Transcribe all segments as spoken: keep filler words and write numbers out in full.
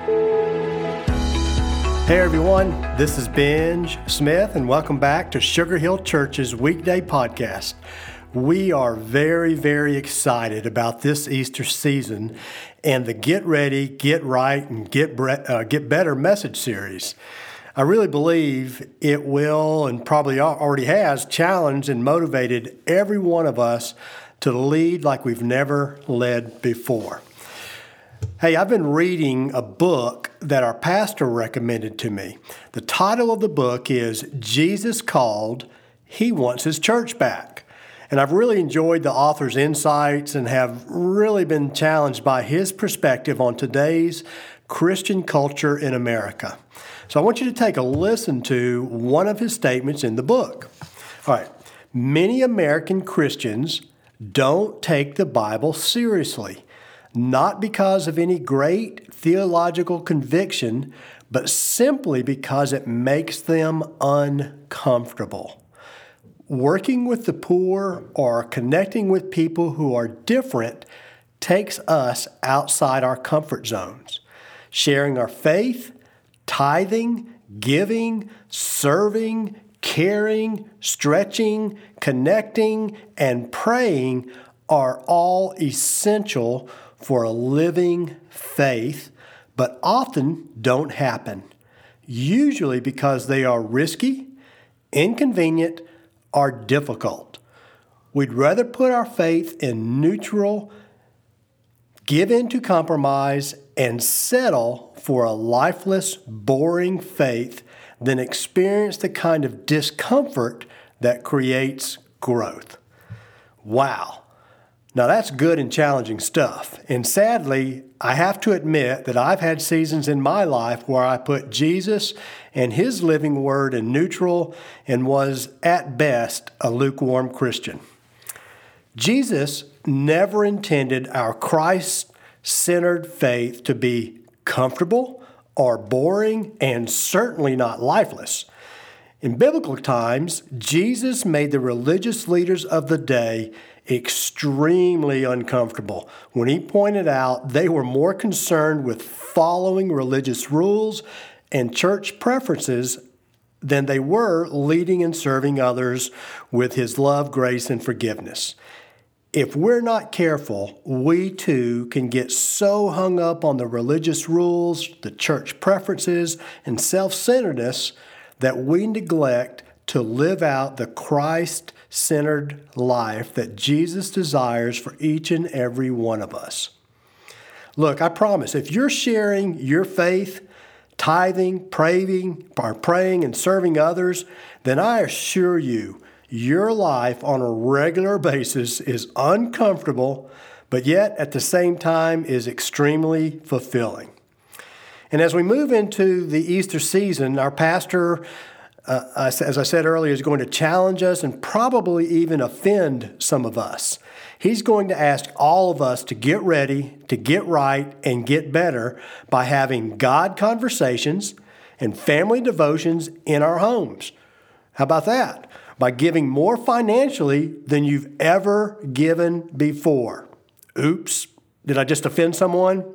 Hey everyone, this is Benj Smith and welcome back to Sugar Hill Church's weekday podcast. We are very, very excited about this Easter season and the Get Ready, Get Right, and Get, Bre- uh, Get Better message series. I really believe it will, and probably already has, challenged and motivated every one of us to lead like we've never led before. Hey, I've been reading a book that our pastor recommended to me. The title of the book is Jesus Called, He Wants His Church Back. And I've really enjoyed the author's insights and have really been challenged by his perspective on today's Christian culture in America. So I want you to take a listen to one of his statements in the book. All right, many American Christians don't take the Bible seriously. Not because of any great theological conviction, but simply because it makes them uncomfortable. Working with the poor or connecting with people who are different takes us outside our comfort zones. Sharing our faith, tithing, giving, serving, caring, stretching, connecting, and praying are all essential for a living faith, but often don't happen, usually because they are risky, inconvenient, or difficult. We'd rather put our faith in neutral, give in to compromise, and settle for a lifeless, boring faith than experience the kind of discomfort that creates growth. Wow. Now that's good and challenging stuff. And sadly, I have to admit that I've had seasons in my life where I put Jesus and His living word in neutral and was, at best, a lukewarm Christian. Jesus never intended our Christ-centered faith to be comfortable or boring and certainly not lifeless. In biblical times, Jesus made the religious leaders of the day extremely uncomfortable when he pointed out they were more concerned with following religious rules and church preferences than they were leading and serving others with his love, grace, and forgiveness. If we're not careful, we too can get so hung up on the religious rules, the church preferences, and self-centeredness that we neglect to live out the Christ-centered life that Jesus desires for each and every one of us. Look, I promise, if you're sharing your faith, tithing, praying, or praying and serving others, then I assure you, your life on a regular basis is uncomfortable, but yet at the same time is extremely fulfilling. And as we move into the Easter season, our pastor Uh, as I said earlier, is going to challenge us and probably even offend some of us. He's going to ask all of us to get ready, to get right, and get better by having God conversations and family devotions in our homes. How about that? By giving more financially than you've ever given before. Oops, did I just offend someone?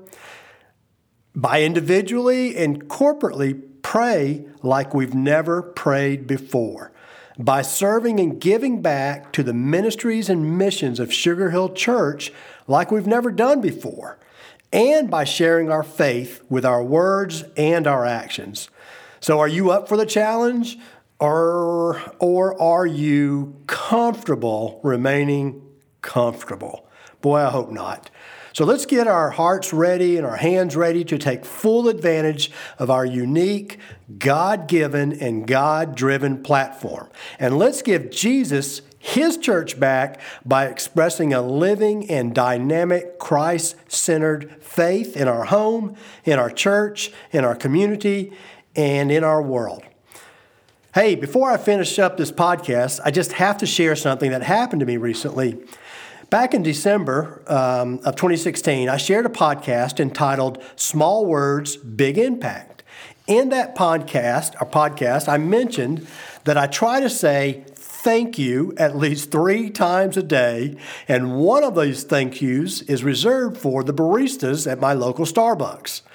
By individually and corporately pray like we've never prayed before. By serving and giving back to the ministries and missions of Sugar Hill Church like we've never done before. And by sharing our faith with our words and our actions. So are you up for the challenge? Or, or are you comfortable remaining comfortable? Boy, I hope not. So let's get our hearts ready and our hands ready to take full advantage of our unique, God-given, and God-driven platform. And let's give Jesus His church back by expressing a living and dynamic Christ-centered faith in our home, in our church, in our community, and in our world. Hey, before I finish up this podcast, I just have to share something that happened to me recently. Back in December um, of twenty sixteen, I shared a podcast entitled Small Words, Big Impact. In that podcast, or podcast, I mentioned that I try to say thank you at least three times a day, and one of those thank yous is reserved for the baristas at my local Starbucks.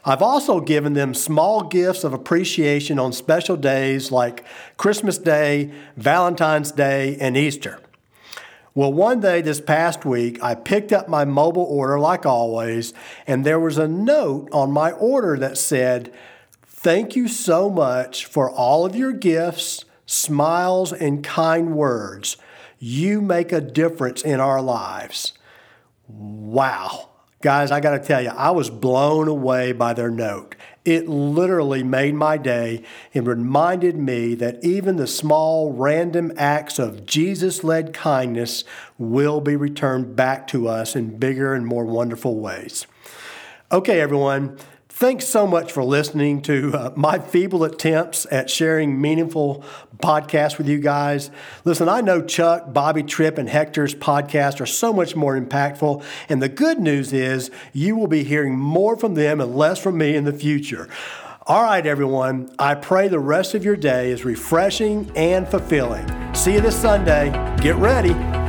I've also given them small gifts of appreciation on special days like Christmas Day, Valentine's Day, and Easter. Well, one day this past week, I picked up my mobile order like always, and there was a note on my order that said, "Thank you so much for all of your gifts, smiles, and kind words. You make a difference in our lives." Wow. Guys, I got to tell you, I was blown away by their note. It literally made my day and reminded me that even the small, random acts of Jesus-led kindness will be returned back to us in bigger and more wonderful ways. Okay, everyone. Thanks so much for listening to uh, my feeble attempts at sharing meaningful podcasts with you guys. Listen, I know Chuck, Bobby Tripp, and Hector's podcasts are so much more impactful, and the good news is you will be hearing more from them and less from me in the future. All right, everyone, I pray the rest of your day is refreshing and fulfilling. See you this Sunday. Get ready.